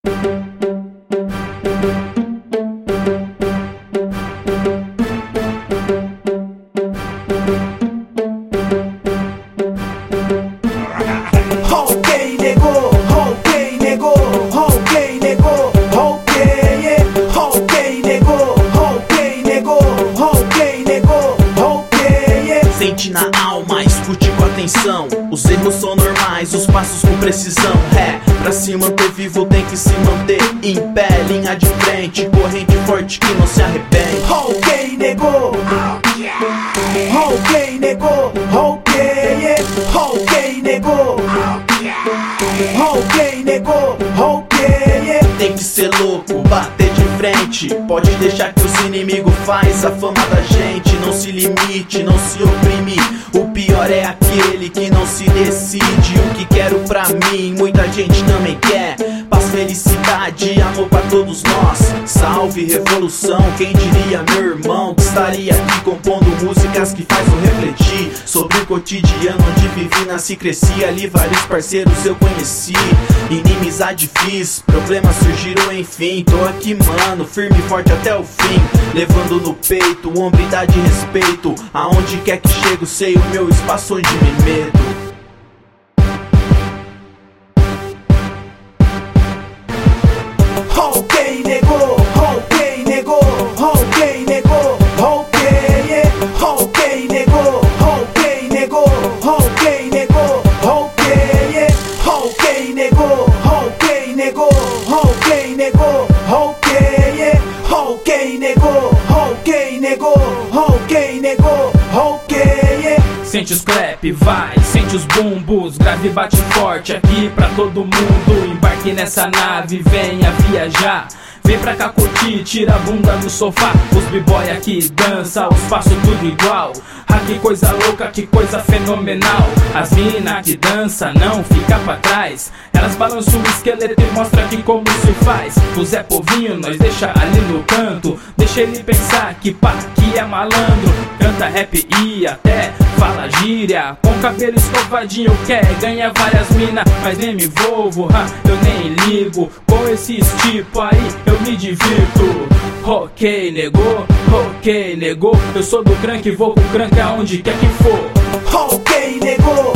Ok, negou, ok, negou, ok, negou, ok, ok, negou, ok, negou, ok, negou, ok. Sente na alma, escute com atenção. Os erros são normais, os passos com precisão. Pra se manter vivo tem que se manter em pé. Linha de frente, corrente forte que não se arrebente. Ok, negou, ok, negou, ok, ok, negou, ok, negou, ok. Tem que ser louco, bater de frente. Pode deixar que os inimigos faz a fama da gente. Não se limite, não se oprime. O pior é aquele que não se decide. O que quero pra mim, muita gente também quer. Paz, felicidade, amor pra todos nós. Salve revolução, quem diria meu irmão que estaria aqui compondo músicas que faz eu refletir sobre o cotidiano onde vivi, nasci, cresci. Ali vários parceiros eu conheci, inimizade fiz, problemas surgiram enfim. Tô aqui mano, firme e forte até o fim, levando no peito hombridade e respeito. Aonde quer que chego, sei o meu espaço onde me meto. Ok, negou, ok, negou, ok, negou, ok, ok, negou, ok, negou, ok, negou, ok, ok, negou, ok, negou, ok, negou, ok, ok, negou, ok, negou, ok, negou, ok. Sente os clap, vai, sente os bumbos, grave bate forte aqui pra todo mundo. Embarque nessa nave, venha viajar. Vem pra cá curtir, tira a bunda do sofá. Os b-boy aqui dança, os passos tudo igual. Ah, que coisa louca, que coisa fenomenal. As mina que dança, não fica pra trás. Elas balançam o esqueleto e mostra aqui como se faz. O Zé Povinho nós deixa ali no canto. Deixa ele pensar que pá, que é malandro. Canta rap e até fala gíria. Com cabelo escovadinho quer ganhar várias mina, mas nem me envolvo, eu nem ligo. Com esses tipo aí eu me divirto. Ok, negou, ok, negou. Eu sou do crank, vou com crank aonde quer que for. Ok, negou,